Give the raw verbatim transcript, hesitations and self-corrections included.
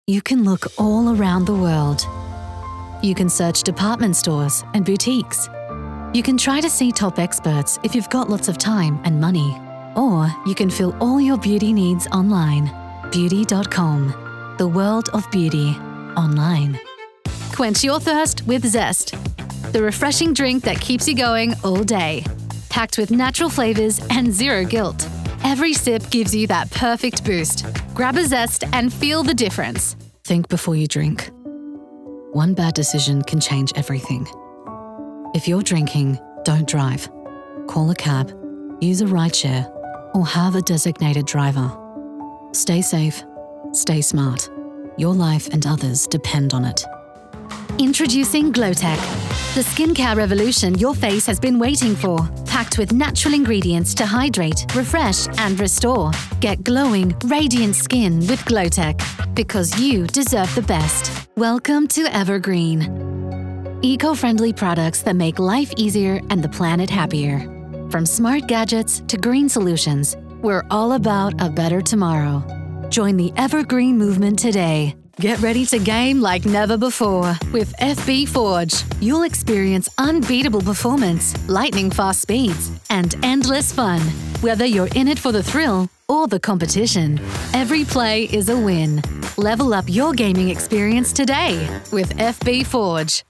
You can look all around the world. You can search department stores and boutiques. You can try to see top experts if you've got lots of time and money. Or you can fill all your beauty needs online. Beauty dot com, the world of beauty online. Quench your thirst with Zest, the refreshing drink that keeps you going all day. Packed with natural flavors and zero guilt. Every sip gives you that perfect boost. Grab a Zest and feel the difference. Think before you drink. One bad decision can change everything. If you're drinking, don't drive. Call a cab, use a rideshare, or have a designated driver. Stay safe, stay smart. Your life and others depend on it. Introducing Glowtec, the skincare revolution your face has been waiting for. Packed with natural ingredients to hydrate, refresh, and restore. Get glowing, radiant skin with Glowtec, because you deserve the best. Welcome to Evergreen. Eco-friendly products that make life easier and the planet happier. From smart gadgets to green solutions, we're all about a better tomorrow. Join the Evergreen movement today. Get ready to game like never before with F B Forge. You'll experience unbeatable performance, lightning-fast speeds, and endless fun. Whether you're in it for the thrill or the competition, every play is a win. Level up your gaming experience today with F B Forge.